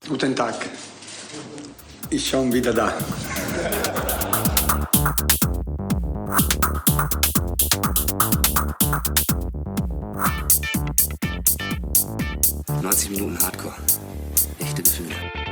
Guten Tag. Ich schon wieder da. »90 Minuten Hardcore. Echte Gefühle.«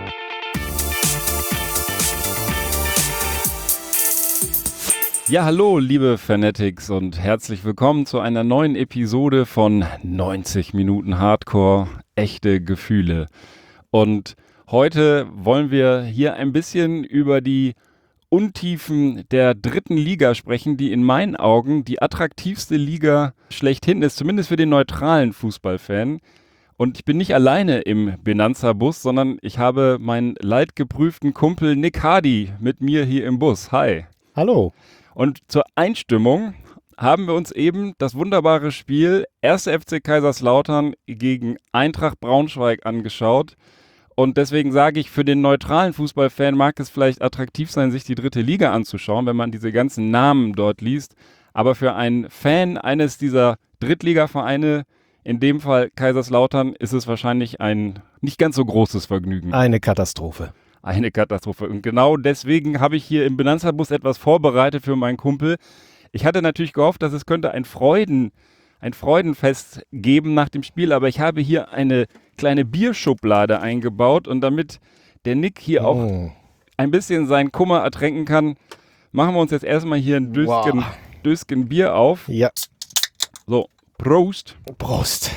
Ja, hallo, liebe Fanatics und herzlich willkommen zu einer neuen Episode von 90 Minuten Hardcore. Echte Gefühle. Und heute wollen wir hier ein bisschen über die Untiefen der dritten Liga sprechen, die in meinen Augen die attraktivste Liga schlechthin ist, zumindest für den neutralen Fußballfan. Und ich bin nicht alleine im Benanza-Bus, sondern ich habe meinen leidgeprüften Kumpel Nick Hardy mit mir hier im Bus. Hi. Hallo. Und zur Einstimmung haben wir uns eben das wunderbare Spiel 1. FC Kaiserslautern gegen Eintracht Braunschweig angeschaut. Und deswegen sage ich, für den neutralen Fußballfan mag es vielleicht attraktiv sein, sich die dritte Liga anzuschauen, wenn man diese ganzen Namen dort liest. Aber für einen Fan eines dieser Drittligavereine, in dem Fall Kaiserslautern, ist es wahrscheinlich ein nicht ganz so großes Vergnügen. Eine Katastrophe. Eine Katastrophe. Und genau deswegen habe ich hier im Benanza-Bus etwas vorbereitet für meinen Kumpel. Ich hatte natürlich gehofft, dass es könnte ein Freudenfest geben nach dem Spiel, aber ich habe hier eine kleine Bierschublade eingebaut und damit der Nick hier auch ein bisschen seinen Kummer ertränken kann, machen wir uns jetzt erstmal hier ein Döschen Bier auf. Ja. So, Prost. Prost.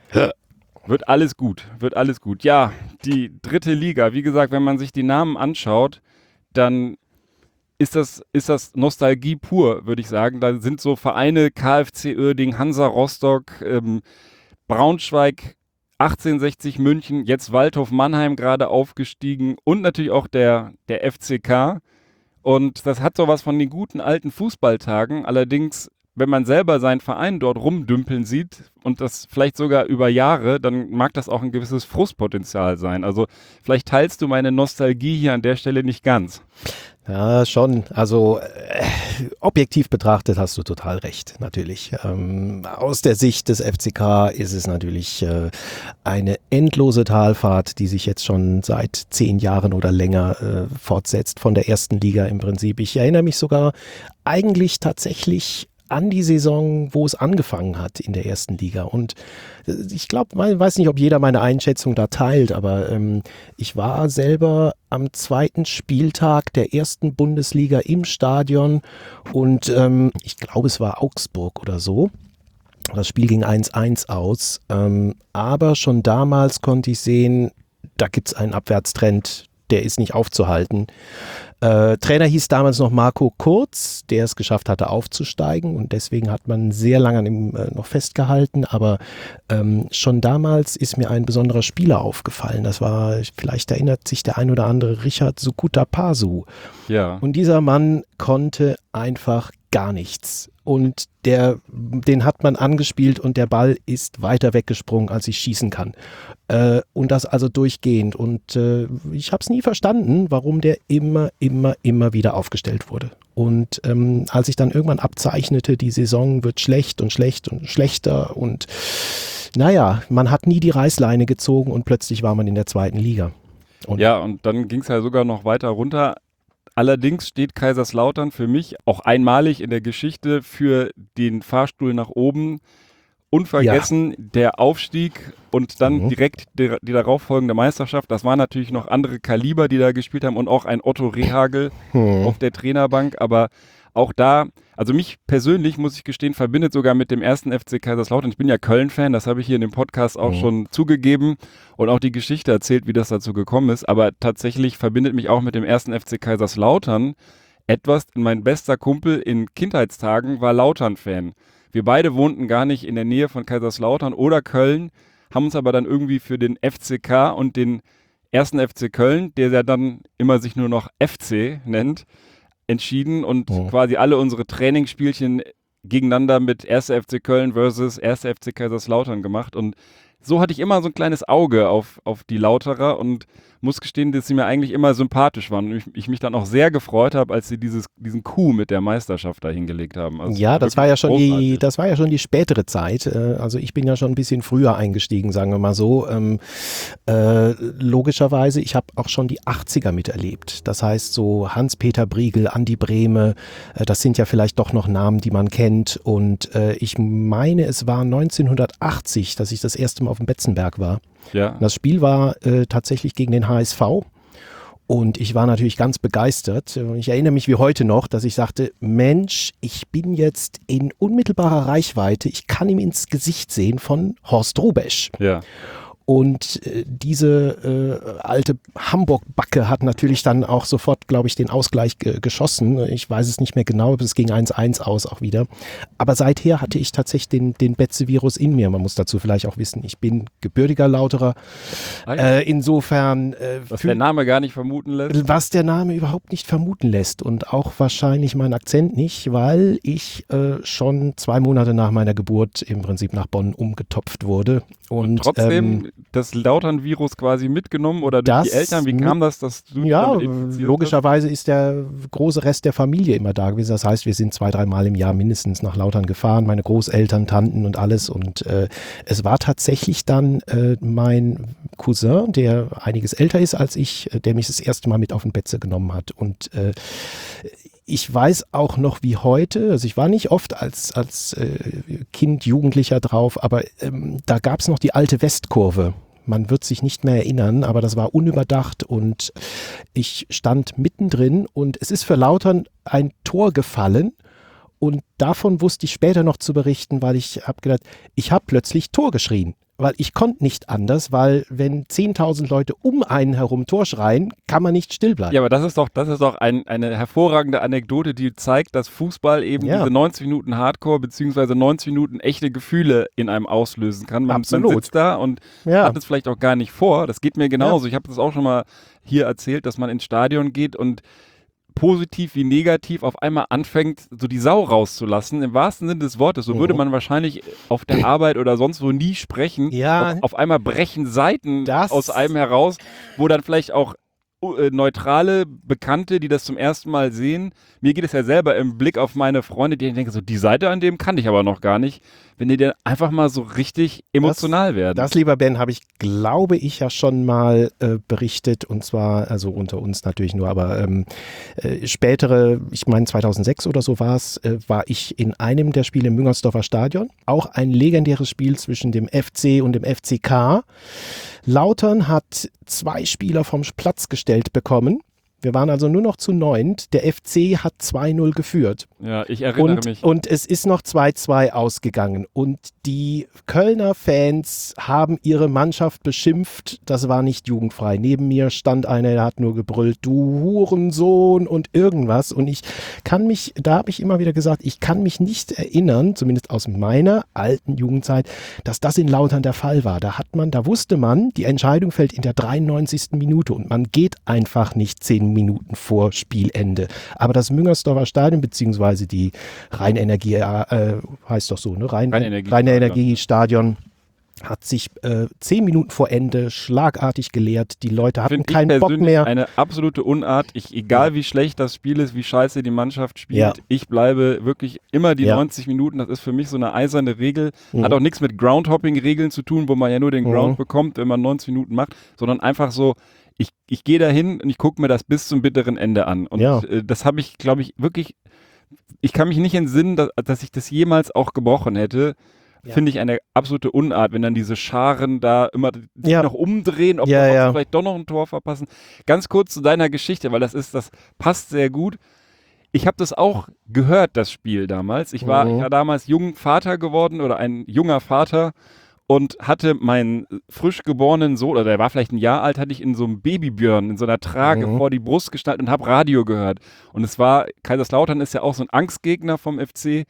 Wird alles gut, wird alles gut. Ja, die dritte Liga, wie gesagt, wenn man sich die Namen anschaut, dann ist das Nostalgie pur, würde ich sagen. Da sind so Vereine, KFC Uerdingen, Hansa Rostock, Braunschweig, 1860 München, jetzt Waldhof Mannheim gerade aufgestiegen und natürlich auch der FCK. Und das hat sowas von den guten alten Fußballtagen. Allerdings, wenn man selber seinen Verein dort rumdümpeln sieht und das vielleicht sogar über Jahre, dann mag das auch ein gewisses Frustpotenzial sein. Also vielleicht teilst du meine Nostalgie hier an der Stelle nicht ganz. Ja, schon. Also objektiv betrachtet hast du total recht, natürlich. Aus der Sicht des FCK ist es natürlich eine endlose Talfahrt, die sich jetzt schon seit 10 Jahren oder länger fortsetzt von der ersten Liga im Prinzip. Ich erinnere mich sogar eigentlich tatsächlich an die Saison, wo es angefangen hat in der ersten Liga. Und ich glaube, ich weiß nicht, ob jeder meine Einschätzung da teilt, aber ich war selber am 2. Spieltag der ersten Bundesliga im Stadion und ich glaube, es war Augsburg oder so. Das Spiel ging 1-1 aus, aber schon damals konnte ich sehen, da gibt es einen Abwärtstrend, der ist nicht aufzuhalten. Trainer hieß damals noch Marco Kurz, der es geschafft hatte aufzusteigen und deswegen hat man sehr lange an ihm noch festgehalten, aber schon damals ist mir ein besonderer Spieler aufgefallen. Das war, vielleicht erinnert sich der ein oder andere, Richard Sukutapasu. Ja. Und dieser Mann konnte einfach gar nichts. Und den hat man angespielt und der Ball ist weiter weggesprungen, als ich schießen kann. Und das also durchgehend. Und ich habe es nie verstanden, warum der immer wieder aufgestellt wurde. Und als ich dann irgendwann abzeichnete, die Saison wird schlecht und schlechter und naja, man hat nie die Reißleine gezogen und plötzlich war man in der zweiten Liga. Und dann ging es ja sogar noch weiter runter. Allerdings steht Kaiserslautern für mich auch einmalig in der Geschichte für den Fahrstuhl nach oben. Unvergessen der Aufstieg und dann direkt die darauffolgende Meisterschaft. Das waren natürlich noch andere Kaliber, die da gespielt haben und auch ein Otto Rehhagel auf der Trainerbank. Aber auch da, also mich persönlich, muss ich gestehen, verbindet sogar mit dem 1. FC Kaiserslautern. Ich bin ja Köln-Fan, das habe ich hier in dem Podcast auch schon zugegeben und auch die Geschichte erzählt, wie das dazu gekommen ist. Aber tatsächlich verbindet mich auch mit dem 1. FC Kaiserslautern etwas. Mein bester Kumpel in Kindheitstagen war Lautern-Fan. Wir beide wohnten gar nicht in der Nähe von Kaiserslautern oder Köln, haben uns aber dann irgendwie für den FCK und den 1. FC Köln, der ja dann immer sich nur noch FC nennt, entschieden und quasi alle unsere Trainingsspielchen gegeneinander mit 1. FC Köln versus 1. FC Kaiserslautern gemacht. Und so hatte ich immer so ein kleines Auge auf die Lauterer und muss gestehen, dass sie mir eigentlich immer sympathisch waren und ich mich dann auch sehr gefreut habe, als sie diesen Coup mit der Meisterschaft da hingelegt haben. Also ja, das war ja schon großartig. die spätere Zeit. Also ich bin ja schon ein bisschen früher eingestiegen, sagen wir mal so. Logischerweise, ich habe auch schon die 80er miterlebt. Das heißt so Hans-Peter Briegel, Andi Brehme, das sind ja vielleicht doch noch Namen, die man kennt. Und ich meine, es war 1980, dass ich das erste Mal auf dem Betzenberg war. Ja. Das Spiel war tatsächlich gegen den HSV und ich war natürlich ganz begeistert. Ich erinnere mich wie heute noch, dass ich sagte, Mensch, ich bin jetzt in unmittelbarer Reichweite, ich kann ihm ins Gesicht sehen von Horst Rubesch. Ja. Und diese alte Hamburg-Backe hat natürlich dann auch sofort, glaube ich, den Ausgleich geschossen. Ich weiß es nicht mehr genau, aber es ging 1-1 aus auch wieder. Aber seither hatte ich tatsächlich den Betze-Virus in mir. Man muss dazu vielleicht auch wissen, ich bin gebürtiger Lauterer. Insofern Was der Name gar nicht vermuten lässt. was der Name überhaupt nicht vermuten lässt und auch wahrscheinlich mein Akzent nicht, weil ich schon 2 Monate nach meiner Geburt im Prinzip nach Bonn umgetopft wurde. Und trotzdem das Lautern-Virus quasi mitgenommen oder durch die Eltern, wie kam das, dass du ja, damit infiziert logischerweise ist der große Rest der Familie immer da gewesen. Das heißt, wir sind 2-3 Mal im Jahr mindestens nach Lautern gefahren, meine Großeltern, Tanten und alles. Und es war tatsächlich dann mein Cousin, der einiges älter ist als ich, der mich das erste Mal mit auf den Betze genommen hat. Und ich weiß auch noch wie heute, also ich war nicht oft als Kind, Jugendlicher drauf, aber da gab es noch die alte Westkurve. Man wird sich nicht mehr erinnern, aber das war unüberdacht und ich stand mittendrin und es ist für Lautern ein Tor gefallen und davon wusste ich später noch zu berichten, weil ich habe gedacht, ich habe plötzlich Tor geschrien. Weil ich konnte nicht anders, weil wenn 10.000 Leute um einen herum Tor schreien, kann man nicht still bleiben. Ja, aber das ist doch eine hervorragende Anekdote, die zeigt, dass Fußball eben diese 90 Minuten Hardcore beziehungsweise 90 Minuten echte Gefühle in einem auslösen kann. Man sitzt da und hat es vielleicht auch gar nicht vor. Das geht mir genauso. Ich habe das auch schon mal hier erzählt, dass man ins Stadion geht und positiv wie negativ auf einmal anfängt, so die Sau rauszulassen, im wahrsten Sinne des Wortes. So würde man wahrscheinlich auf der Arbeit oder sonst wo nie sprechen. Ja. Auf einmal brechen Seiten aus einem heraus, wo dann vielleicht auch neutrale Bekannte, die das zum ersten Mal sehen. Mir geht es ja selber im Blick auf meine Freunde, die denken so, die Seite an dem kannte ich aber noch gar nicht. Wenn die dann einfach mal so richtig emotional werden. Das, lieber Ben, habe ich, glaube ich, ja schon mal berichtet und zwar, also unter uns natürlich nur, aber spätere, ich meine 2006 oder so war ich in einem der Spiele im Müngersdorfer Stadion. Auch ein legendäres Spiel zwischen dem FC und dem FCK. Lautern hat 2 Spieler vom Platz gestellt bekommen. Wir waren also nur noch zu 9. Der FC hat 2-0 geführt. Ja, ich erinnere mich. Und es ist noch 2-2 ausgegangen. Und die Kölner Fans haben ihre Mannschaft beschimpft. Das war nicht jugendfrei. Neben mir stand einer, der hat nur gebrüllt, du Hurensohn und irgendwas. Und da habe ich immer wieder gesagt, ich kann mich nicht erinnern, zumindest aus meiner alten Jugendzeit, dass das in Lautern der Fall war. Da wusste man, die Entscheidung fällt in der 93. Minute und man geht einfach nicht 10 Minuten vor Spielende. Aber das Müngersdorfer Stadion, beziehungsweise die Rheinenergie, heißt doch so, ne? Rheinenergiestadion hat sich 10 Minuten vor Ende schlagartig geleert. Die Leute hatten keinen Bock mehr. Eine absolute Unart. Egal wie schlecht das Spiel ist, wie scheiße die Mannschaft spielt, ich bleibe wirklich immer die 90 Minuten. Das ist für mich so eine eiserne Regel. Hat auch nichts mit Groundhopping-Regeln zu tun, wo man ja nur den Ground bekommt, wenn man 90 Minuten macht, sondern einfach so, ich gehe dahin und ich gucke mir das bis zum bitteren Ende an. Und das habe ich, glaube ich, wirklich, ich kann mich nicht entsinnen, dass ich das jemals auch gebrochen hätte. Finde ich eine absolute Unart, wenn dann diese Scharen da immer sich noch umdrehen, ob sie vielleicht doch noch ein Tor verpassen. Ganz kurz zu deiner Geschichte, weil das passt sehr gut. Ich habe das auch gehört, das Spiel damals. Ich war damals jung Vater geworden oder ein junger Vater und hatte meinen frisch geborenen Sohn, oder der war vielleicht 1 Jahr alt, hatte ich in so einem Babybjörn, in so einer Trage vor die Brust geschnallt und habe Radio gehört. Und es war, Kaiserslautern ist ja auch so ein Angstgegner vom FC.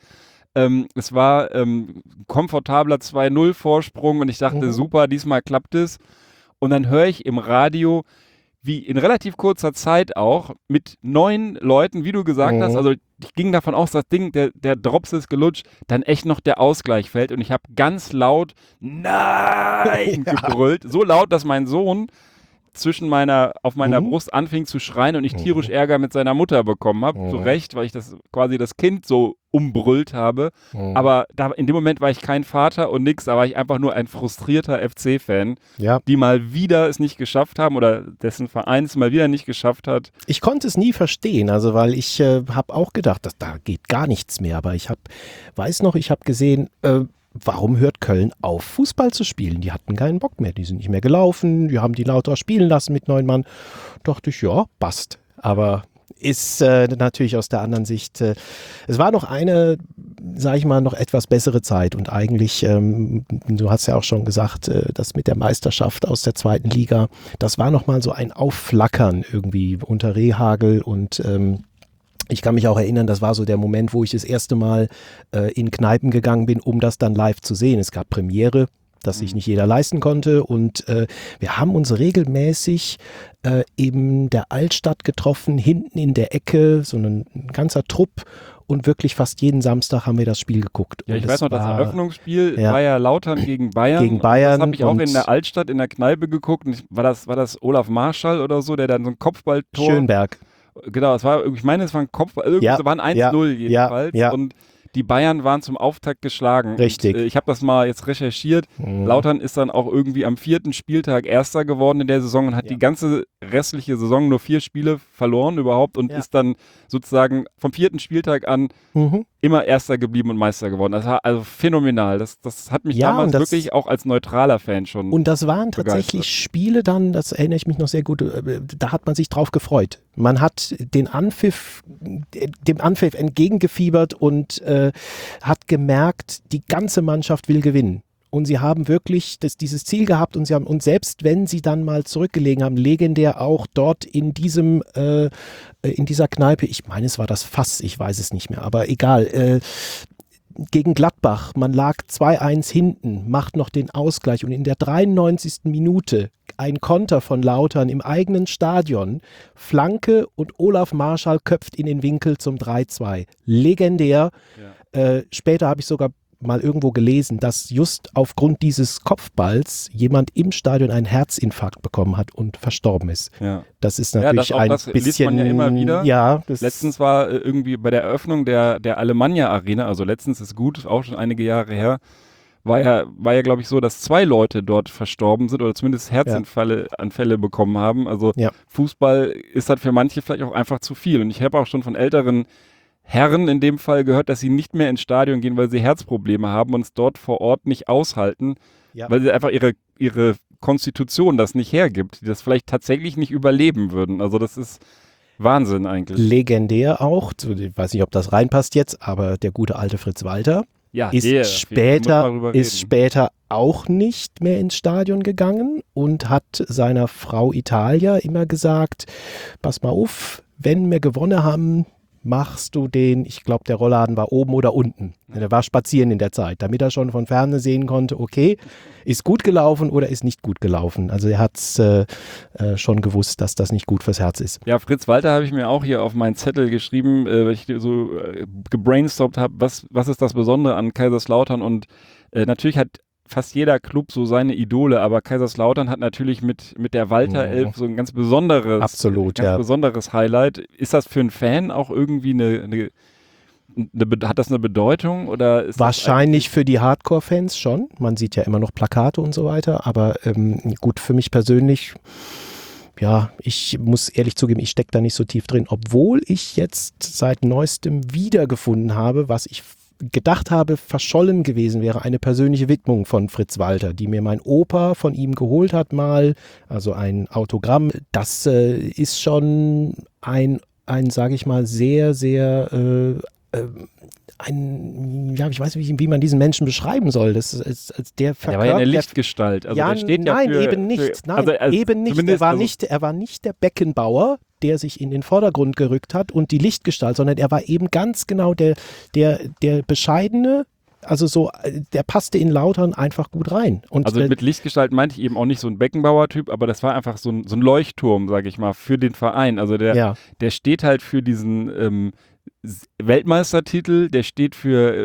Es war komfortabler 2-0 Vorsprung und ich dachte, super, diesmal klappt es. Und dann höre ich im Radio, wie in relativ kurzer Zeit auch, mit 9 Leuten, wie du gesagt hast, also ich ging davon aus, das Ding, der Drops ist gelutscht, dann echt noch der Ausgleich fällt und ich habe ganz laut Nein gebrüllt, so laut, dass mein Sohn auf meiner Brust anfing zu schreien und ich tierisch Ärger mit seiner Mutter bekommen habe. Zu Recht, weil ich das Kind so umbrüllt habe. Aber in dem Moment war ich kein Vater und nix, da war ich einfach nur ein frustrierter FC-Fan, die mal wieder es nicht geschafft haben oder dessen Verein es mal wieder nicht geschafft hat. Ich konnte es nie verstehen, also weil ich habe auch gedacht, da geht gar nichts mehr, aber ich habe gesehen, warum hört Köln auf, Fußball zu spielen? Die hatten keinen Bock mehr, die sind nicht mehr gelaufen, die haben die Lauter spielen lassen mit 9 Mann. Dachte ich, ja, passt. Aber ist natürlich aus der anderen Sicht, es war noch eine, sage ich mal, noch etwas bessere Zeit und eigentlich, du hast ja auch schon gesagt, das mit der Meisterschaft aus der 2. Liga, das war nochmal so ein Aufflackern irgendwie unter Rehhagel und ich kann mich auch erinnern, das war so der Moment, wo ich das erste Mal in Kneipen gegangen bin, um das dann live zu sehen. Es gab Premiere, das sich nicht jeder leisten konnte und wir haben uns regelmäßig in der Altstadt getroffen, hinten in der Ecke, so ein ganzer Trupp und wirklich fast jeden Samstag haben wir das Spiel geguckt. Ja, und ich weiß noch, das Eröffnungsspiel war ja Lautern gegen Bayern. Gegen Bayern. Das habe ich auch in der Altstadt in der Kneipe geguckt. Und war das Olaf Marschall oder so, der dann so ein Kopfballtor... Schönberg. Genau, es war ein Kopfball, irgendwie war ein 1-0 jedenfalls. Ja. Und die Bayern waren zum Auftakt geschlagen. Richtig. Und, ich habe das mal jetzt recherchiert. Lautern ist dann auch irgendwie am 4. Spieltag Erster geworden in der Saison und hat die ganze restliche Saison nur 4 Spiele verloren überhaupt und ist dann sozusagen vom 4. Spieltag an immer Erster geblieben und Meister geworden. Das war also phänomenal. Das hat mich damals wirklich auch als neutraler Fan schon Und das waren tatsächlich Spiele dann, das erinnere ich mich noch sehr gut, da hat man sich drauf gefreut. Man hat dem Anpfiff entgegengefiebert und hat gemerkt, die ganze Mannschaft will gewinnen. Und sie haben wirklich dieses Ziel gehabt und selbst wenn sie dann mal zurückgelegen haben, legendär auch dort in dieser Kneipe, ich meine, es war das Fass, ich weiß es nicht mehr, aber egal, gegen Gladbach, man lag 2-1 hinten, macht noch den Ausgleich und in der 93. Minute ein Konter von Lautern im eigenen Stadion, Flanke und Olaf Marschall köpft in den Winkel zum 3-2. Legendär. Ja. Später habe ich sogar mal irgendwo gelesen, dass just aufgrund dieses Kopfballs jemand im Stadion einen Herzinfarkt bekommen hat und verstorben ist. Ja. Das ist natürlich das liest man ja immer wieder. Ja, letztens war irgendwie bei der Eröffnung der Alemannia Arena, also letztens ist gut, auch schon einige Jahre her, war ja glaube ich so, dass 2 Leute dort verstorben sind oder zumindest Herzinfälle bekommen haben. Also Fußball ist halt für manche vielleicht auch einfach zu viel. Und ich habe auch schon von älteren Herren in dem Fall gehört, dass sie nicht mehr ins Stadion gehen, weil sie Herzprobleme haben und es dort vor Ort nicht aushalten, weil sie einfach ihre Konstitution das nicht hergibt, die das vielleicht tatsächlich nicht überleben würden. Also das ist Wahnsinn eigentlich. Legendär auch, ich weiß nicht, ob das reinpasst jetzt, aber der gute alte Fritz Walter ist später auch nicht mehr ins Stadion gegangen und hat seiner Frau Italia immer gesagt, pass mal auf, wenn wir gewonnen haben, machst du ich glaube, der Rollladen war oben oder unten. Der war spazieren in der Zeit, damit er schon von Ferne sehen konnte, okay, ist gut gelaufen oder ist nicht gut gelaufen. Also er hat es schon gewusst, dass das nicht gut fürs Herz ist. Ja, Fritz Walter habe ich mir auch hier auf meinen Zettel geschrieben, weil ich so gebrainstormt habe, was ist das Besondere an Kaiserslautern und natürlich hat fast jeder Club so seine Idole, aber Kaiserslautern hat natürlich mit der Walter-Elf so ein ganz besonderes, besonderes Highlight. Ist das für einen Fan auch irgendwie hat das eine Bedeutung? Oder ist wahrscheinlich für die Hardcore-Fans schon. Man sieht ja immer noch Plakate und so weiter, aber gut, für mich persönlich, ja, ich muss ehrlich zugeben, ich stecke da nicht so tief drin, obwohl ich jetzt seit Neuestem wiedergefunden habe, was ich gedacht habe, verschollen gewesen wäre, eine persönliche Widmung von Fritz Walter, die mir mein Opa von ihm geholt hat mal, also ein Autogramm. Das ist schon ein sage ich mal, sehr, sehr ich weiß nicht, wie man diesen Menschen beschreiben soll. Das ist der verkörpert. Der war ja eine Lichtgestalt. Also ja, der steht nein, eben nicht. Eben nicht. Er war nicht der Beckenbauer, der sich in den Vordergrund gerückt hat und die Lichtgestalt, sondern er war eben ganz genau der bescheidene, also so, der passte in Lautern einfach gut rein. Und also mit Lichtgestalt meinte ich eben auch nicht so ein Beckenbauer-Typ, aber das war einfach so ein Leuchtturm, sage ich mal, für den Verein. Also der steht halt für diesen Weltmeistertitel, der steht für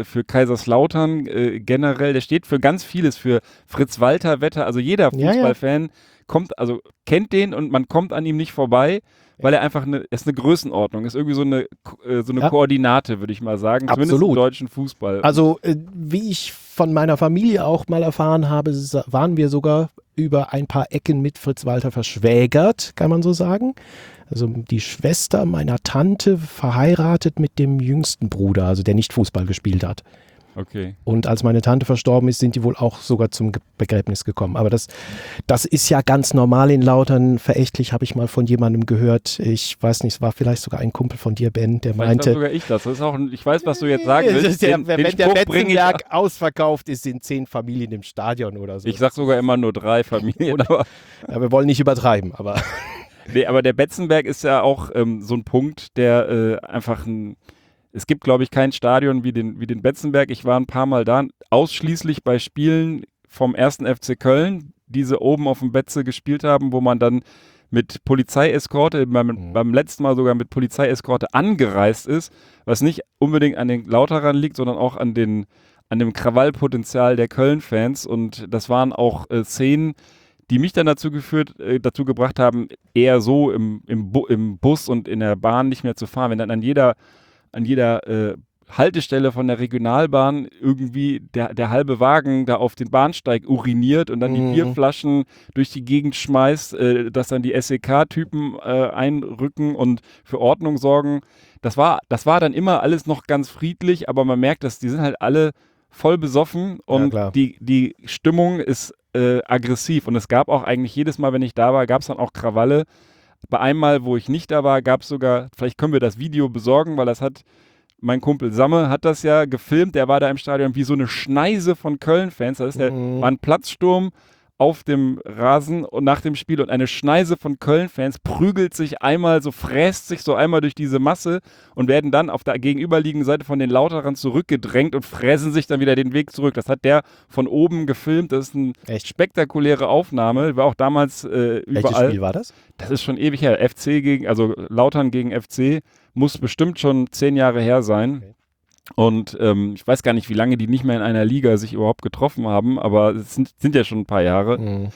Kaiserslautern generell, der steht für ganz vieles, für Fritz Walter Wetter, also jeder Fußballfan kennt den und man kommt an ihm nicht vorbei, weil er einfach ist eine Größenordnung, ist irgendwie so eine Koordinate, würde ich mal sagen, zumindest im Absolut. deutschen Fußball. Also, wie ich von meiner Familie auch mal erfahren habe, waren wir sogar über ein paar Ecken mit Fritz Walter verschwägert, kann man so sagen. Also die Schwester meiner Tante verheiratet mit dem jüngsten Bruder, also der nicht Fußball gespielt hat. Okay. Und als meine Tante verstorben ist, sind die wohl auch sogar zum Begräbnis gekommen. Aber das ist ja ganz normal in Lautern. Verächtlich habe ich mal von jemandem gehört. Ich weiß nicht, es war vielleicht sogar ein Kumpel von dir, Ben, der Vielleicht meinte... war sogar ich das. Das ist auch ich weiß, was du jetzt sagen willst. wenn der Spruch bring ich- Betzenberg ausverkauft ist, sind 10 Familien im Stadion oder so. Ich sag sogar immer nur 3 Familien. Aber, Ja, wir wollen nicht übertreiben, aber... nee, aber der Betzenberg ist ja auch so ein Punkt, der einfach es gibt, glaube ich, kein Stadion wie den Betzenberg. Ich war ein paar Mal da, ausschließlich bei Spielen vom 1. FC Köln, die sie oben auf dem Betze gespielt haben, wo man dann mit Polizeieskorte, beim letzten Mal sogar mit Polizeieskorte angereist ist, was nicht unbedingt an den Lauterern liegt, sondern auch an dem Krawallpotenzial der Köln-Fans. Und das waren auch Szenen, die mich dann dazu gebracht haben, eher so im Bus und in der Bahn nicht mehr zu fahren. Wenn dann an jeder Haltestelle von der Regionalbahn irgendwie der halbe Wagen da auf den Bahnsteig uriniert und dann die Bierflaschen durch die Gegend schmeißt, dass dann die SEK-Typen einrücken und für Ordnung sorgen. Das war dann immer alles noch ganz friedlich, aber man merkt, dass die sind halt alle voll besoffen und die Stimmung ist aggressiv. Und es gab auch eigentlich jedes Mal, wenn ich da war, gab es dann auch Krawalle. Bei einem Mal, wo ich nicht da war, gab es sogar, vielleicht können wir das Video besorgen, weil mein Kumpel Samme hat das ja gefilmt, der war da im Stadion wie so eine Schneise von Köln-Fans, war ein Platzsturm auf dem Rasen und nach dem Spiel und eine Schneise von Köln-Fans prügelt sich einmal, fräst sich so einmal durch diese Masse und werden dann auf der gegenüberliegenden Seite von den Lauterern zurückgedrängt und fräsen sich dann wieder den Weg zurück. Das hat der von oben gefilmt, das ist eine spektakuläre Aufnahme, war auch damals überall. Welches Spiel war das? Das ist schon ewig her, Lautern gegen FC, muss bestimmt schon 10 Jahre her sein. Okay. Und ich weiß gar nicht, wie lange die nicht mehr in einer Liga sich überhaupt getroffen haben, aber es sind ja schon ein paar Jahre.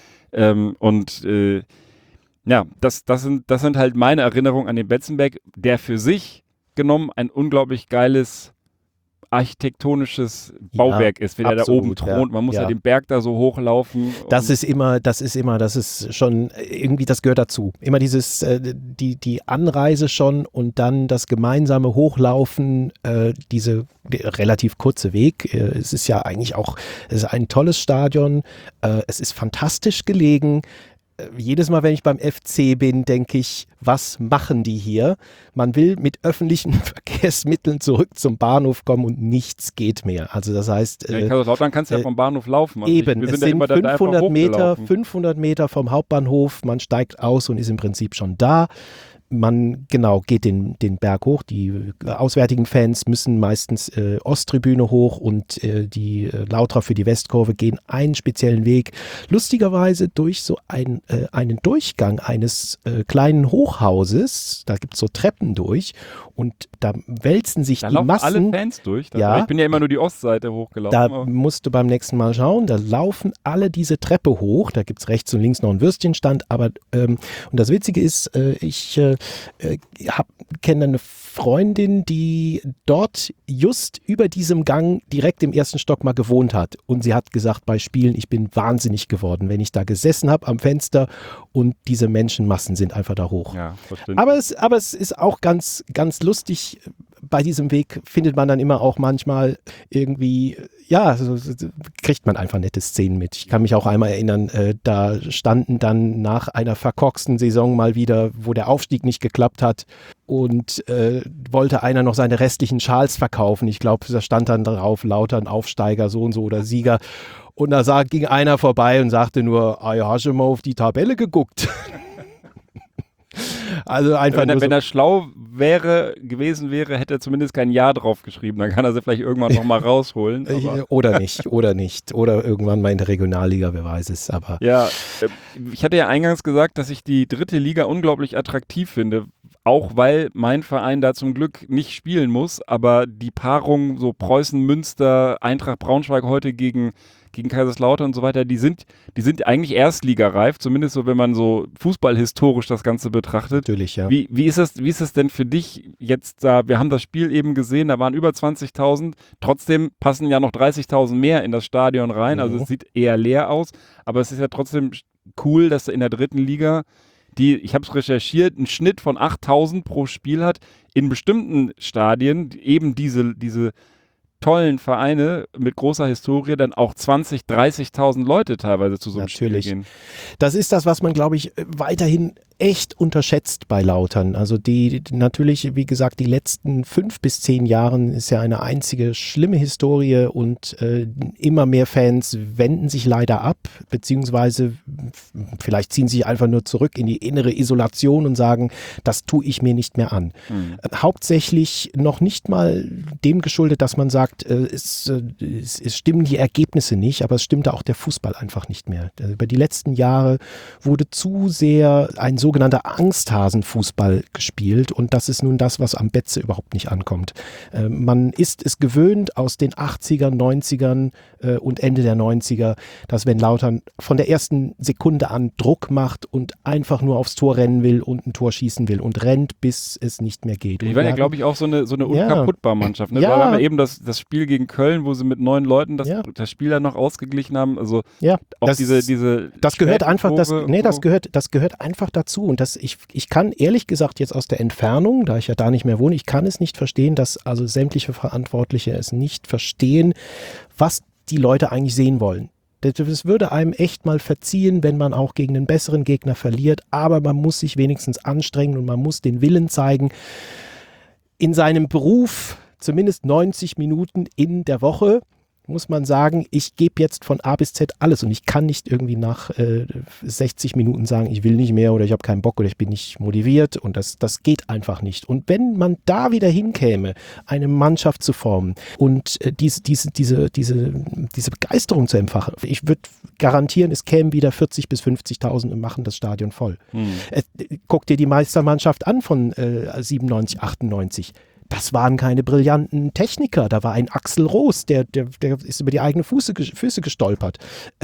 Das sind halt meine Erinnerungen an den Betzenberg, der für sich genommen ein unglaublich geiles architektonisches Bauwerk ist, wie der da oben thront. Man muss ja den Berg da so hochlaufen. Das ist schon irgendwie, das gehört dazu. Immer die Anreise schon und dann das gemeinsame Hochlaufen, der relativ kurze Weg. Es ist ja eigentlich es ist ein tolles Stadion. Es ist fantastisch gelegen. Jedes Mal, wenn ich beim FC bin, denke ich, was machen die hier? Man will mit öffentlichen Verkehrsmitteln zurück zum Bahnhof kommen und nichts geht mehr. Also das heißt... in Kaiserslautern kannst du ja vom Bahnhof laufen. Also eben, es sind 500 Meter vom Hauptbahnhof, man steigt aus und ist im Prinzip schon da. Man geht den Berg hoch. Die auswärtigen Fans müssen meistens Osttribüne hoch und die Lauterer für die Westkurve gehen einen speziellen Weg. Lustigerweise durch so einen Durchgang eines kleinen Hochhauses. Da gibt es so Treppen durch und da wälzen sich die Massen. Alle Fans durch. Ich bin ja immer nur die Ostseite hochgelaufen. Da musst du beim nächsten Mal schauen. Da laufen alle diese Treppe hoch. Da gibt es rechts und links noch einen Würstchenstand. Aber und das Witzige ist, ich kenne eine Freundin, die dort just über diesem Gang direkt im ersten Stock mal gewohnt hat. Und sie hat gesagt, bei Spielen, ich bin wahnsinnig geworden, wenn ich da gesessen habe am Fenster und diese Menschenmassen sind einfach da hoch. Ja, aber es ist auch ganz, ganz lustig. Bei diesem Weg findet man dann immer auch manchmal irgendwie, kriegt man einfach nette Szenen mit. Ich kann mich auch einmal erinnern, da standen dann nach einer verkorksten Saison mal wieder, wo der Aufstieg nicht geklappt hat und wollte einer noch seine restlichen Schals verkaufen. Ich glaube, da stand dann drauf, Lautern, Aufsteiger, so und so oder Sieger. Und da ging einer vorbei und sagte nur, hast du mal auf die Tabelle geguckt? Also einfach wenn er schlau gewesen wäre, hätte er zumindest kein Jahr drauf geschrieben. Dann kann er sie vielleicht irgendwann nochmal rausholen. Oder nicht. Oder irgendwann mal in der Regionalliga, wer weiß es. Aber ja, ich hatte ja eingangs gesagt, dass ich die 3. Liga unglaublich attraktiv finde. Auch weil mein Verein da zum Glück nicht spielen muss. Aber die Paarung so Preußen, Münster, Eintracht Braunschweig heute gegen gegen Kaiserslautern und so weiter, die sind eigentlich erstligareif, zumindest so, wenn man so fußballhistorisch das Ganze betrachtet. Natürlich, ja. Wie ist es denn für dich jetzt da? Wir haben das Spiel eben gesehen, da waren über 20.000, trotzdem passen ja noch 30.000 mehr in das Stadion rein, also es sieht eher leer aus, aber es ist ja trotzdem cool, dass in der dritten Liga ich habe es recherchiert, einen Schnitt von 8.000 pro Spiel hat, in bestimmten Stadien eben diese tollen Vereine mit großer Historie dann auch 20.000, 30.000 Leute teilweise zu so einem Spiel gehen. Das ist das, was man, glaube ich, weiterhin echt unterschätzt bei Lautern. Also die natürlich, wie gesagt, die letzten 5 bis 10 Jahren ist ja eine einzige schlimme Historie und immer mehr Fans wenden sich leider ab, beziehungsweise vielleicht ziehen sich einfach nur zurück in die innere Isolation und sagen, das tue ich mir nicht mehr an. Hauptsächlich noch nicht mal dem geschuldet, dass man sagt, es stimmen die Ergebnisse nicht, aber es stimmte auch der Fußball einfach nicht mehr. Über die letzten Jahre wurde zu sehr ein sogenannter Angsthasenfußball gespielt und das ist nun das, was am Betze überhaupt nicht ankommt. Man ist es gewöhnt aus den 80ern, 90ern und Ende der 90er, dass wenn Lautern von der ersten Sekunde an Druck macht und einfach nur aufs Tor rennen will und ein Tor schießen will und rennt, bis es nicht mehr geht. Die waren ja, glaube ich, auch so eine unkaputtbar Mannschaft. Ne? Ja. Da haben wir eben das Spiel gegen Köln, wo sie mit 9 Leuten das Spiel dann noch ausgeglichen haben. Also auch das gehört einfach, das gehört einfach dazu. Und ich kann ehrlich gesagt jetzt aus der Entfernung, da ich ja da nicht mehr wohne, ich kann es nicht verstehen, dass also sämtliche Verantwortliche es nicht verstehen, was die Leute eigentlich sehen wollen. Das würde einem echt mal verziehen, wenn man auch gegen einen besseren Gegner verliert, aber man muss sich wenigstens anstrengen und man muss den Willen zeigen, in seinem Beruf zumindest 90 Minuten in der Woche, muss man sagen, ich gebe jetzt von A bis Z alles und ich kann nicht irgendwie nach 60 Minuten sagen, ich will nicht mehr oder ich habe keinen Bock oder ich bin nicht motiviert und das geht einfach nicht. Und wenn man da wieder hinkäme, eine Mannschaft zu formen und diese Begeisterung zu entfachen, ich würde garantieren, es kämen wieder 40.000 bis 50.000 und machen das Stadion voll. Guck dir die Meistermannschaft an von 97, 98. Das waren keine brillanten Techniker. Da war ein Axel Roos, der ist über die eigenen Füße gestolpert.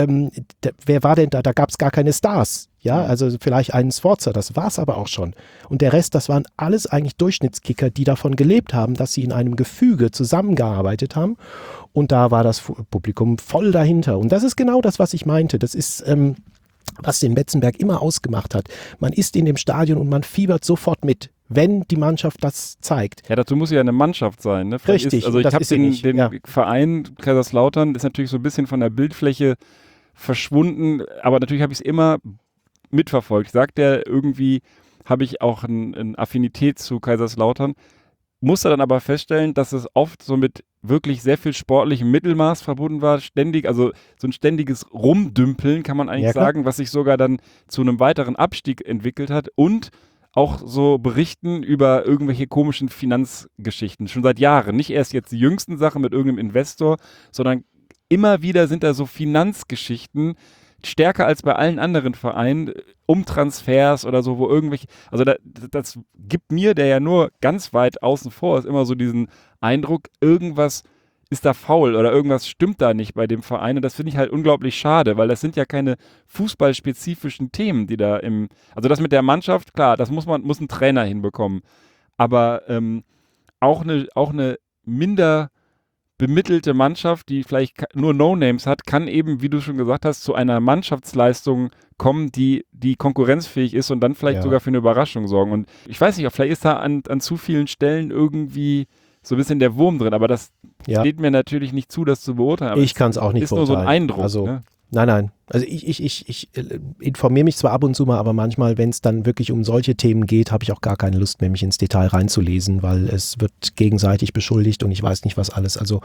Wer war denn da? Da gab es gar keine Stars. Ja, also vielleicht einen Sforza, das war es aber auch schon. Und der Rest, das waren alles eigentlich Durchschnittskicker, die davon gelebt haben, dass sie in einem Gefüge zusammengearbeitet haben. Und da war das Publikum voll dahinter. Und das ist genau das, was ich meinte. Das ist was den Betzenberg immer ausgemacht hat. Man ist in dem Stadion und man fiebert sofort mit, wenn die Mannschaft das zeigt. Ja, dazu muss ja eine Mannschaft sein. Ne? Richtig. Also ich habe den Verein Kaiserslautern, ist natürlich so ein bisschen von der Bildfläche verschwunden, aber natürlich habe ich es immer mitverfolgt. Sagt der, irgendwie habe ich auch eine Affinität zu Kaiserslautern, musste dann aber feststellen, dass es oft so mit wirklich sehr viel sportlichem Mittelmaß verbunden war, also so ein ständiges Rumdümpeln, kann man eigentlich sagen, was sich sogar dann zu einem weiteren Abstieg entwickelt hat und auch so berichten über irgendwelche komischen Finanzgeschichten, schon seit Jahren. Nicht erst jetzt die jüngsten Sachen mit irgendeinem Investor, sondern immer wieder sind da so Finanzgeschichten, stärker als bei allen anderen Vereinen, um Transfers oder so, wo irgendwelche, also das gibt mir, der ja nur ganz weit außen vor ist, immer so diesen Eindruck, irgendwas ist da faul oder irgendwas stimmt da nicht bei dem Verein und das finde ich halt unglaublich schade, weil das sind ja keine fußballspezifischen Themen, die da also das mit der Mannschaft, klar, das muss ein Trainer hinbekommen, aber auch eine minder bemittelte Mannschaft, die vielleicht nur No-Names hat, kann eben, wie du schon gesagt hast, zu einer Mannschaftsleistung kommen, die konkurrenzfähig ist und dann vielleicht sogar für eine Überraschung sorgen. Und ich weiß nicht, vielleicht ist da an zu vielen Stellen irgendwie so ein bisschen der Wurm drin, aber das steht mir natürlich nicht zu, das zu beurteilen. Aber ich kann es auch nicht beurteilen. Ist nur so ein Eindruck. Also, ne? Nein. Also ich informiere mich zwar ab und zu mal, aber manchmal, wenn es dann wirklich um solche Themen geht, habe ich auch gar keine Lust mehr, mich ins Detail reinzulesen, weil es wird gegenseitig beschuldigt und ich weiß nicht, was alles. Also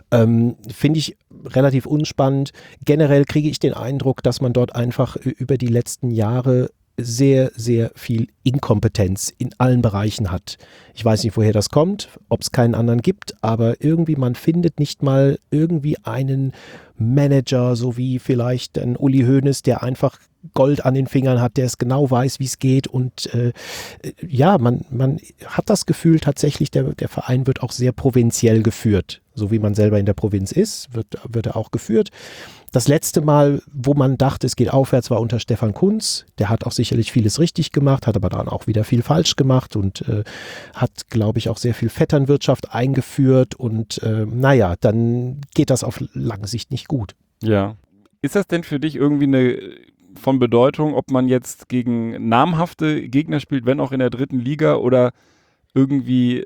finde ich relativ unspannend. Generell kriege ich den Eindruck, dass man dort einfach über die letzten Jahre sehr, sehr viel Inkompetenz in allen Bereichen hat. Ich weiß nicht, woher das kommt, ob es keinen anderen gibt, aber irgendwie man findet nicht mal irgendwie einen Manager, so wie vielleicht ein Uli Hoeneß, der einfach Gold an den Fingern hat, der es genau weiß, wie es geht und man hat das Gefühl tatsächlich, der Verein wird auch sehr provinziell geführt. So wie man selber in der Provinz ist, wird er auch geführt. Das letzte Mal, wo man dachte, es geht aufwärts, war unter Stefan Kuntz. Der hat auch sicherlich vieles richtig gemacht, hat aber dann auch wieder viel falsch gemacht und hat, glaube ich, auch sehr viel Vetternwirtschaft eingeführt. Und dann geht das auf lange Sicht nicht gut. Ja. Ist das denn für dich irgendwie von Bedeutung, ob man jetzt gegen namhafte Gegner spielt, wenn auch in der 3. Liga oder irgendwie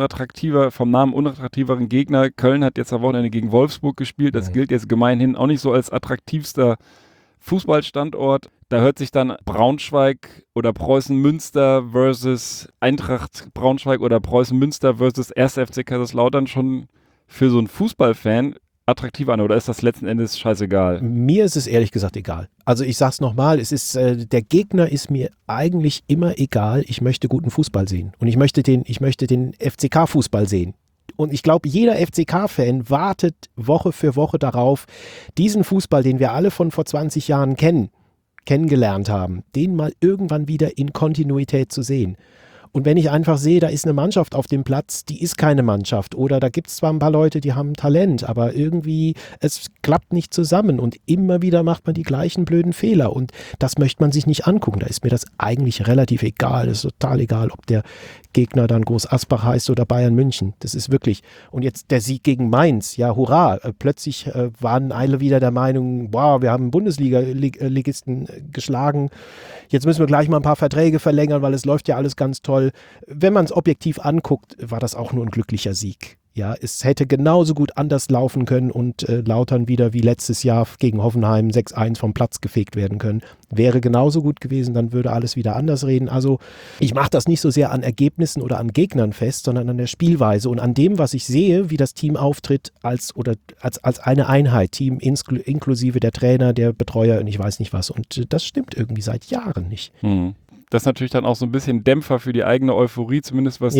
vom Namen unattraktiveren Gegner? Köln hat jetzt am Wochenende gegen Wolfsburg gespielt. Das gilt jetzt gemeinhin auch nicht so als attraktivster Fußballstandort. Da hört sich dann Braunschweig oder Preußen Münster versus Eintracht Braunschweig oder Preußen Münster versus 1. FC Kaiserslautern schon für so einen Fußballfan attraktiv an, oder ist das letzten Endes scheißegal? Mir ist es ehrlich gesagt egal. Also ich sag's nochmal, der Gegner ist mir eigentlich immer egal. Ich möchte guten Fußball sehen und ich möchte den FCK-Fußball sehen. Und ich glaube, jeder FCK-Fan wartet Woche für Woche darauf, diesen Fußball, den wir alle von vor 20 Jahren kennengelernt haben, den mal irgendwann wieder in Kontinuität zu sehen. Und wenn ich einfach sehe, da ist eine Mannschaft auf dem Platz, die ist keine Mannschaft. Oder da gibt es zwar ein paar Leute, die haben Talent, aber irgendwie, es klappt nicht zusammen. Und immer wieder macht man die gleichen blöden Fehler. Und das möchte man sich nicht angucken. Da ist mir das eigentlich relativ egal. Das ist total egal, ob der Gegner dann Groß Asbach heißt oder Bayern München. Das ist wirklich. Und jetzt der Sieg gegen Mainz. Ja, hurra. Plötzlich waren alle wieder der Meinung, wow, wir haben Bundesliga-Ligisten geschlagen. Jetzt müssen wir gleich mal ein paar Verträge verlängern, weil es läuft ja alles ganz toll. Wenn man es objektiv anguckt, war das auch nur ein glücklicher Sieg. Ja, es hätte genauso gut anders laufen können und Lautern wieder wie letztes Jahr gegen Hoffenheim 6-1 vom Platz gefegt werden können. Wäre genauso gut gewesen, dann würde alles wieder anders reden. Also ich mache das nicht so sehr an Ergebnissen oder an Gegnern fest, sondern an der Spielweise und an dem, was ich sehe, wie das Team auftritt als eine Einheit, Team inklusive der Trainer, der Betreuer und ich weiß nicht was. Und das stimmt irgendwie seit Jahren nicht. Das ist natürlich dann auch so ein bisschen Dämpfer für die eigene Euphorie, zumindest was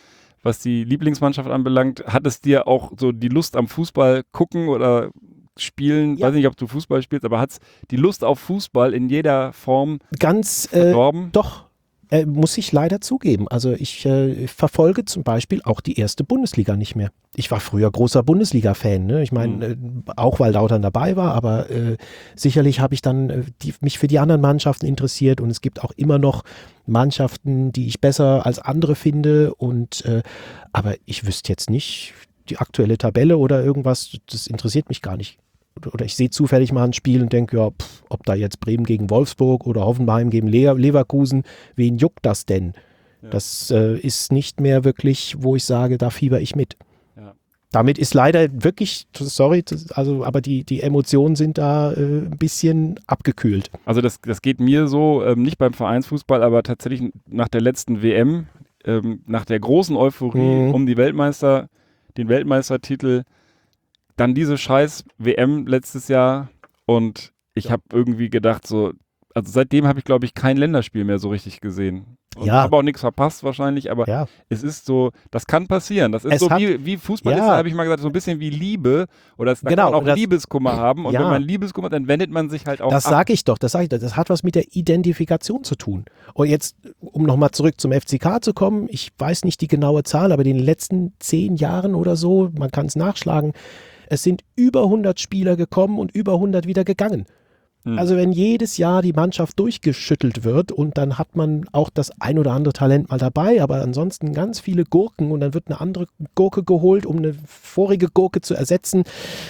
die Lieblingsmannschaft anbelangt. Hat es dir auch so die Lust am Fußball gucken oder spielen, weiß nicht, ob du Fußball spielst, aber hat es die Lust auf Fußball in jeder Form ganz verdorben? Doch. Muss ich leider zugeben. Also ich verfolge zum Beispiel auch die erste Bundesliga nicht mehr. Ich war früher großer Bundesliga-Fan. Ne? Ich meine, auch weil Lautern dabei war, aber sicherlich habe ich dann mich für die anderen Mannschaften interessiert und es gibt auch immer noch Mannschaften, die ich besser als andere finde. Aber ich wüsste jetzt nicht die aktuelle Tabelle oder irgendwas, das interessiert mich gar nicht. Oder ich sehe zufällig mal ein Spiel und denke, ja, ob da jetzt Bremen gegen Wolfsburg oder Hoffenheim gegen Leverkusen, wen juckt das denn? Ja. Das ist nicht mehr wirklich, wo ich sage, da fieber ich mit. Ja. Damit ist leider wirklich, aber die Emotionen sind da ein bisschen abgekühlt. Also das geht mir so, nicht beim Vereinsfußball, aber tatsächlich nach der letzten WM, nach der großen Euphorie um den Weltmeistertitel, dann diese scheiß WM letztes Jahr und ich habe irgendwie gedacht also seitdem habe ich, glaube ich, kein Länderspiel mehr so richtig gesehen. Und habe auch nichts verpasst wahrscheinlich, aber es ist so, das kann passieren. Das ist wie Fußball ist, da habe ich mal gesagt, so ein bisschen wie Liebe oder da kann man auch Liebeskummer haben und wenn man Liebeskummer hat, dann wendet man sich halt auch Das sage ich doch, das hat was mit der Identifikation zu tun. Und jetzt, um nochmal zurück zum FCK zu kommen, ich weiß nicht die genaue Zahl, aber in den letzten 10 Jahren oder so, man kann es nachschlagen, es sind über 100 Spieler gekommen und über 100 wieder gegangen. Also wenn jedes Jahr die Mannschaft durchgeschüttelt wird und dann hat man auch das ein oder andere Talent mal dabei, aber ansonsten ganz viele Gurken und dann wird eine andere Gurke geholt, um eine vorige Gurke zu ersetzen.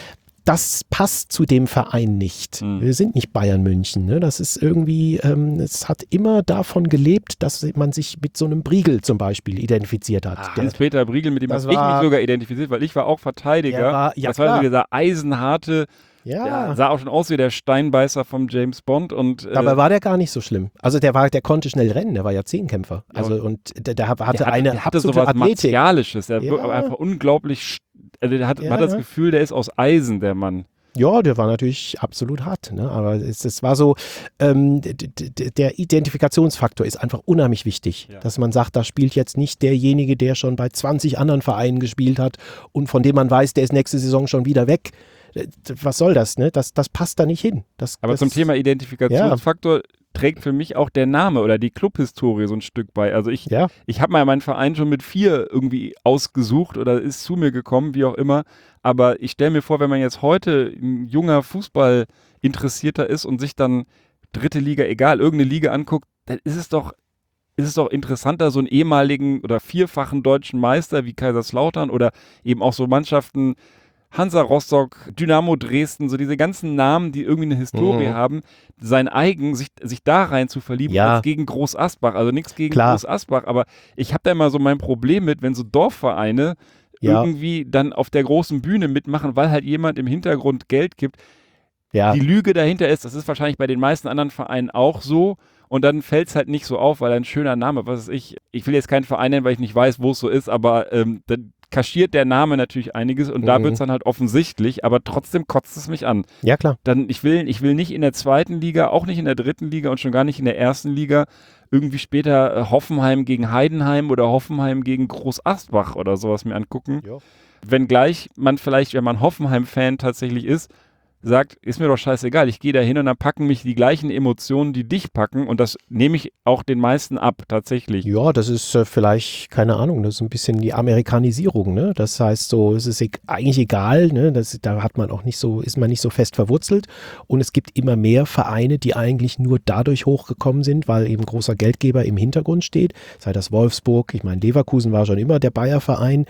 Das passt zu dem Verein nicht. Wir sind nicht Bayern München. Ne? Das ist irgendwie, es hat immer davon gelebt, dass man sich mit so einem Briegel zum Beispiel identifiziert hat. Hans-Peter Briegel, mit dem habe ich mich sogar identifiziert, weil ich war auch Verteidiger. Das war so dieser eisenharte, der sah auch schon aus wie der Steinbeißer vom James Bond. Dabei war der gar nicht so schlimm. Also der konnte schnell rennen, der war ja Zehnkämpfer. Also und der hatte so was Martialisches, der war einfach unglaublich. Also man hat das Gefühl, der ist aus Eisen, der Mann. Ja, der war natürlich absolut hart, ne? Aber es war so, der Identifikationsfaktor ist einfach unheimlich wichtig, dass man sagt, da spielt jetzt nicht derjenige, der schon bei 20 anderen Vereinen gespielt hat und von dem man weiß, der ist nächste Saison schon wieder weg. Was soll das, ne? Das passt da nicht hin. Aber zum Thema Identifikationsfaktor trägt für mich auch der Name oder die Clubhistorie so ein Stück bei. Also ich habe mal meinen Verein schon mit 4 irgendwie ausgesucht oder ist zu mir gekommen, wie auch immer. Aber ich stelle mir vor, wenn man jetzt heute ein junger Fußballinteressierter ist und sich dann 3. Liga, egal, irgendeine Liga anguckt, dann ist es doch interessanter, so einen ehemaligen oder 4-fachen deutschen Meister wie Kaiserslautern oder eben auch so Mannschaften Hansa Rostock, Dynamo Dresden, so diese ganzen Namen, die irgendwie eine Historie haben, sein eigen, sich da rein zu verlieben, als gegen Groß Asbach. Also nichts gegen Groß Asbach, aber ich habe da immer so mein Problem mit, wenn so Dorfvereine irgendwie dann auf der großen Bühne mitmachen, weil halt jemand im Hintergrund Geld gibt. Ja. Die Lüge dahinter ist, das ist wahrscheinlich bei den meisten anderen Vereinen auch so. Und dann fällt es halt nicht so auf, weil ein schöner Name, was weiß ich will jetzt keinen Verein nennen, weil ich nicht weiß, wo es so ist, aber dann kaschiert der Name natürlich einiges und da wird es dann halt offensichtlich, aber trotzdem kotzt es mich an. Ja, klar. Dann, ich will nicht in der 2. Liga, auch nicht in der 3. Liga und schon gar nicht in der 1. Liga irgendwie später Hoffenheim gegen Heidenheim oder Hoffenheim gegen Groß Asbach oder sowas mir angucken. Jo. Wenngleich man vielleicht, wenn man Hoffenheim-Fan tatsächlich ist, sagt, ist mir doch scheißegal, ich gehe da hin und dann packen mich die gleichen Emotionen, die dich packen und das nehme ich auch den meisten ab, tatsächlich. Ja, das ist vielleicht, keine Ahnung, das ist ein bisschen die Amerikanisierung, ne? Das heißt so, es ist eigentlich egal, ne? Da hat man auch nicht so, ist man nicht so fest verwurzelt und es gibt immer mehr Vereine, die eigentlich nur dadurch hochgekommen sind, weil eben großer Geldgeber im Hintergrund steht, sei das Wolfsburg, ich meine Leverkusen war schon immer der Bayer-Verein,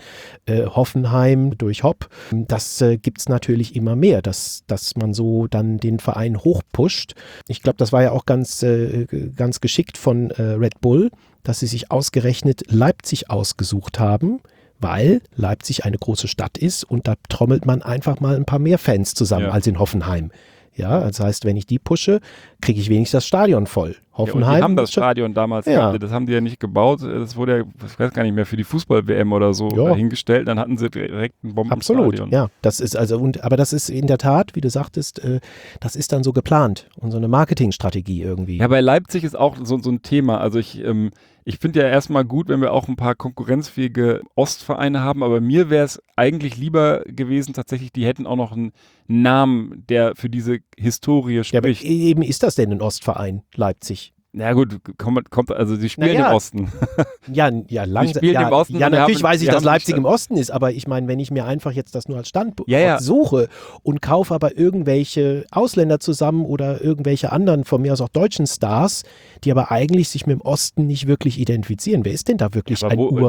Hoffenheim durch Hopp, das gibt es natürlich immer mehr, dass man so dann den Verein hochpusht. Ich glaube, das war ja auch ganz geschickt von Red Bull, dass sie sich ausgerechnet Leipzig ausgesucht haben, weil Leipzig eine große Stadt ist und da trommelt man einfach mal ein paar mehr Fans zusammen als in Hoffenheim. Ja, das heißt, wenn ich die pushe, kriege ich wenigstens das Stadion voll. Hoffenheim. Ja, die haben das Stadion damals, das haben die ja nicht gebaut, das wurde ja, ich weiß gar nicht mehr, für die Fußball-WM oder so dahingestellt, dann hatten sie direkt ein Bombenstadion. Absolut, ja, das ist also, aber das ist in der Tat, wie du sagtest, das ist dann so geplant und so eine Marketingstrategie irgendwie. Ja, bei Leipzig ist auch so ein Thema, also ich finde ja erstmal gut, wenn wir auch ein paar konkurrenzfähige Ostvereine haben, aber mir wäre es eigentlich lieber gewesen, tatsächlich, die hätten auch noch einen Namen, der für diese Historie spricht. Ja, aber eben ist das denn ein Ostverein, Leipzig? Na gut, also sie spielen im Osten. Ja, langsam. Die spielen im Osten. Ja, natürlich weiß ich, dass Leipzig im Osten ist, aber ich meine, wenn ich mir einfach jetzt das nur als Standort suche und kaufe aber irgendwelche Ausländer zusammen oder irgendwelche anderen, von mir aus auch deutschen Stars, die aber eigentlich sich mit dem Osten nicht wirklich identifizieren. Wer ist denn da wirklich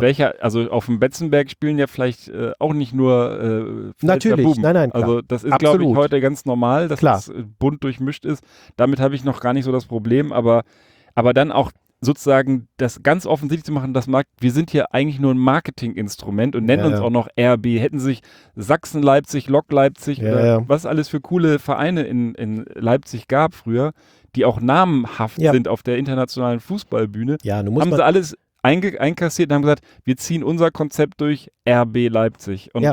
also auf dem Betzenberg spielen ja vielleicht auch nicht nur natürlich, Buben. Nein, klar. Also das ist, glaube ich, heute ganz normal, dass es bunt durchmischt ist. Damit habe ich noch gar nicht so das Problem, aber dann auch sozusagen das ganz offensichtlich zu machen, wir sind hier eigentlich nur ein Marketinginstrument und nennen uns auch noch RB. Hätten sich Sachsen Leipzig, Lok Leipzig, was alles für coole Vereine in Leipzig gab früher, die auch namenhaft sind auf der internationalen Fußballbühne, haben sie alles einkassiert und haben gesagt, wir ziehen unser Konzept durch, RB Leipzig. Und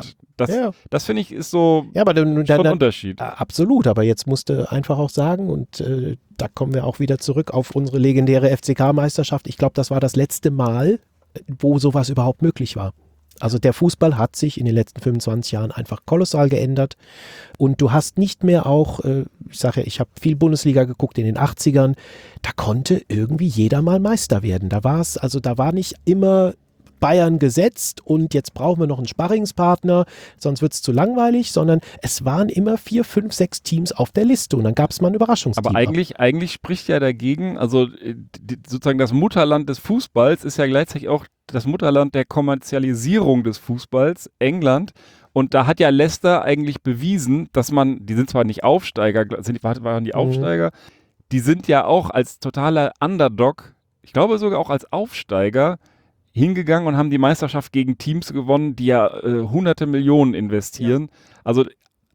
das finde ich ist so aber schon ein Unterschied. Absolut, aber jetzt musste einfach auch sagen und da kommen wir auch wieder zurück auf unsere legendäre FCK-Meisterschaft. Ich glaube, das war das letzte Mal, wo sowas überhaupt möglich war. Also der Fußball hat sich in den letzten 25 Jahren einfach kolossal geändert und du hast nicht mehr auch, ich sage ja, ich habe viel Bundesliga geguckt in den 80ern, da konnte irgendwie jeder mal Meister werden. Da war nicht immer Bayern gesetzt und jetzt brauchen wir noch einen Sparringspartner, sonst wird es zu langweilig, sondern es waren immer 4, 5, 6 Teams auf der Liste und dann gab es mal ein Überraschungsteam. Aber eigentlich spricht ja dagegen, also sozusagen das Mutterland des Fußballs ist ja gleichzeitig auch das Mutterland der Kommerzialisierung des Fußballs, England. Und da hat ja Leicester eigentlich bewiesen, dass die sind zwar nicht Aufsteiger, waren die Aufsteiger, die sind ja auch als totaler Underdog, ich glaube sogar auch als Aufsteiger, hingegangen und haben die Meisterschaft gegen Teams gewonnen, die ja hunderte Millionen investieren. Ja. Also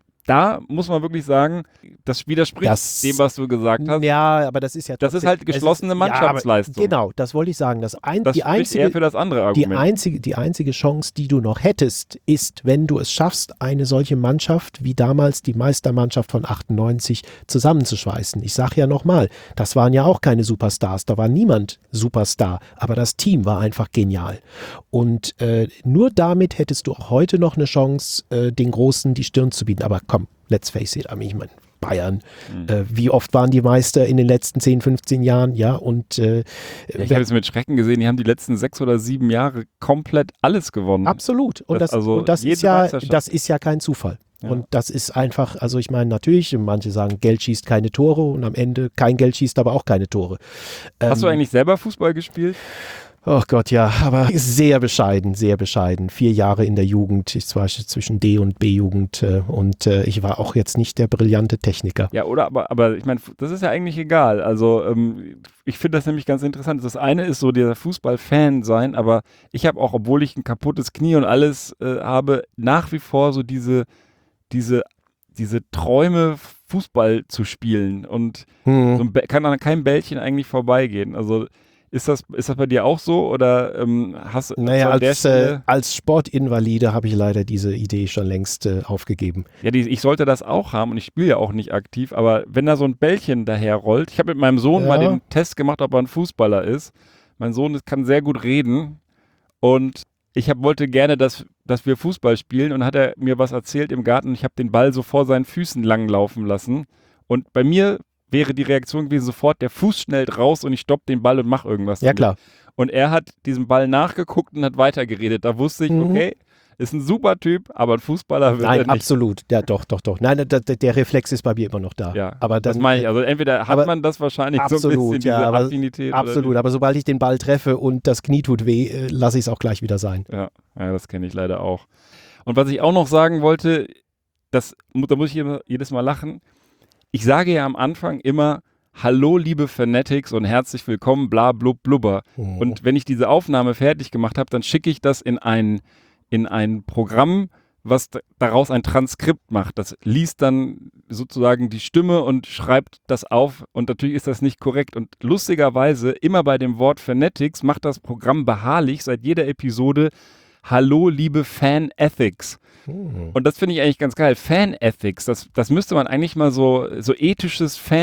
da muss man wirklich sagen, das widerspricht dem, was du gesagt hast. Ja, aber das ist ja trotzdem, das ist halt geschlossene Mannschaftsleistung. Ja, genau, das wollte ich sagen. Das spricht eher für das andere Argument. Die einzige Chance, die du noch hättest, ist, wenn du es schaffst, eine solche Mannschaft wie damals die Meistermannschaft von 98 zusammenzuschweißen. Ich sage ja nochmal, das waren ja auch keine Superstars, da war niemand Superstar, aber das Team war einfach genial. Und nur damit hättest du auch heute noch eine Chance, den Großen die Stirn zu bieten. Aber komm, komm, let's face it, ich meine, Bayern, wie oft waren die Meister in den letzten 10, 15 Jahren? Ja, und ich habe es mit Schrecken gesehen, die haben die letzten 6 oder 7 Jahre komplett alles gewonnen. Absolut. Und das ist ja kein Zufall. Ja. Und das ist einfach, also ich meine, natürlich, manche sagen, Geld schießt keine Tore und am Ende kein Geld schießt aber auch keine Tore. Hast du eigentlich selber Fußball gespielt? Oh Gott, ja, aber sehr bescheiden, sehr bescheiden. 4 Jahre in der Jugend, ich war zwischen D- und B-Jugend und ich war auch jetzt nicht der brillante Techniker. Ja, oder, aber ich meine, das ist ja eigentlich egal. Also ich finde das nämlich ganz interessant. Das eine ist so dieser Fußballfan sein, aber ich habe auch, obwohl ich ein kaputtes Knie und alles habe, nach wie vor so diese Träume, Fußball zu spielen und so kann an keinem Bällchen eigentlich vorbeigehen. Also ist das bei dir auch so oder hast du als Sportinvalide habe ich leider diese Idee schon längst aufgegeben. Ja, ich sollte das auch haben und ich spiele ja auch nicht aktiv, aber wenn da so ein Bällchen daher rollt, ich habe mit meinem Sohn mal den Test gemacht, ob er ein Fußballer ist. Mein Sohn kann sehr gut reden und ich wollte gerne, dass wir Fußball spielen und hat er mir was erzählt im Garten und ich habe den Ball so vor seinen Füßen langlaufen lassen und bei mir wäre die Reaktion gewesen, sofort der Fuß schnellt raus und ich stopp den Ball und mache irgendwas. Ja, klar. Und er hat diesen Ball nachgeguckt und hat weitergeredet. Da wusste ich, okay, ist ein super Typ, aber ein Fußballer wird er nicht. Nein, absolut. Ja, doch. Nein, der Reflex ist bei mir immer noch da. Ja, aber das meine ich. Also entweder hat man das wahrscheinlich absolut, so ein bisschen, diese Affinität. Absolut, aber sobald ich den Ball treffe und das Knie tut weh, lasse ich es auch gleich wieder sein. Ja, das kenne ich leider auch. Und was ich auch noch sagen wollte, da muss ich jedes Mal lachen. Ich sage ja am Anfang immer, hallo liebe Fanatics und herzlich willkommen, bla blub blubber. Und wenn ich diese Aufnahme fertig gemacht habe, dann schicke ich das in ein Programm, was daraus ein Transkript macht. Das liest dann sozusagen die Stimme und schreibt das auf und natürlich ist das nicht korrekt. Und lustigerweise, immer bei dem Wort Fanatics macht das Programm beharrlich seit jeder Episode hallo liebe Fan-Ethics. Und das finde ich eigentlich ganz geil. Fan-Ethics, das müsste man eigentlich mal so ethische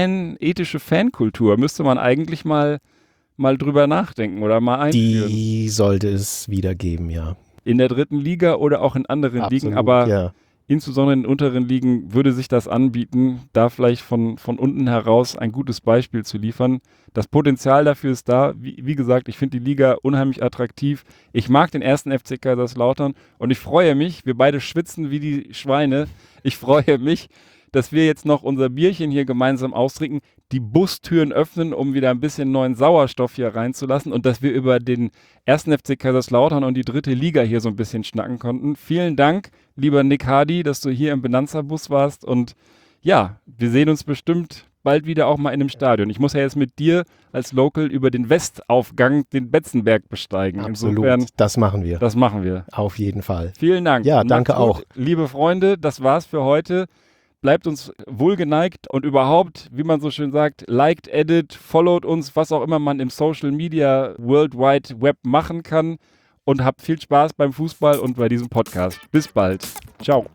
Fankultur, müsste man eigentlich mal drüber nachdenken oder mal einführen. Die sollte es wieder geben, ja. In der 3. Liga oder auch in anderen Ligen, aber insbesondere in den unteren Ligen würde sich das anbieten, da vielleicht von unten heraus ein gutes Beispiel zu liefern. Das Potenzial dafür ist da. Wie gesagt, ich finde die Liga unheimlich attraktiv. Ich mag den 1. FC Kaiserslautern und ich freue mich, wir beide schwitzen wie die Schweine. Ich freue mich, dass wir jetzt noch unser Bierchen hier gemeinsam austrinken, die Bustüren öffnen, um wieder ein bisschen neuen Sauerstoff hier reinzulassen und dass wir über den 1. FC Kaiserslautern und die 3. Liga hier so ein bisschen schnacken konnten. Vielen Dank, lieber Nick Hardy, dass du hier im Benanza-Bus warst und ja, wir sehen uns bestimmt bald wieder auch mal in einem Stadion. Ich muss ja jetzt mit dir als Local über den Westaufgang den Betzenberg besteigen. Absolut, insofern, das machen wir. Das machen wir. Auf jeden Fall. Vielen Dank. Ja, danke auch. Liebe Freunde, das war's für heute. Bleibt uns wohlgeneigt und überhaupt, wie man so schön sagt, liked, edit, followt uns, was auch immer man im Social Media World Wide Web machen kann und habt viel Spaß beim Fußball und bei diesem Podcast. Bis bald. Ciao.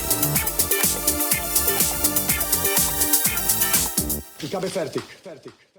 Ich habe fertig.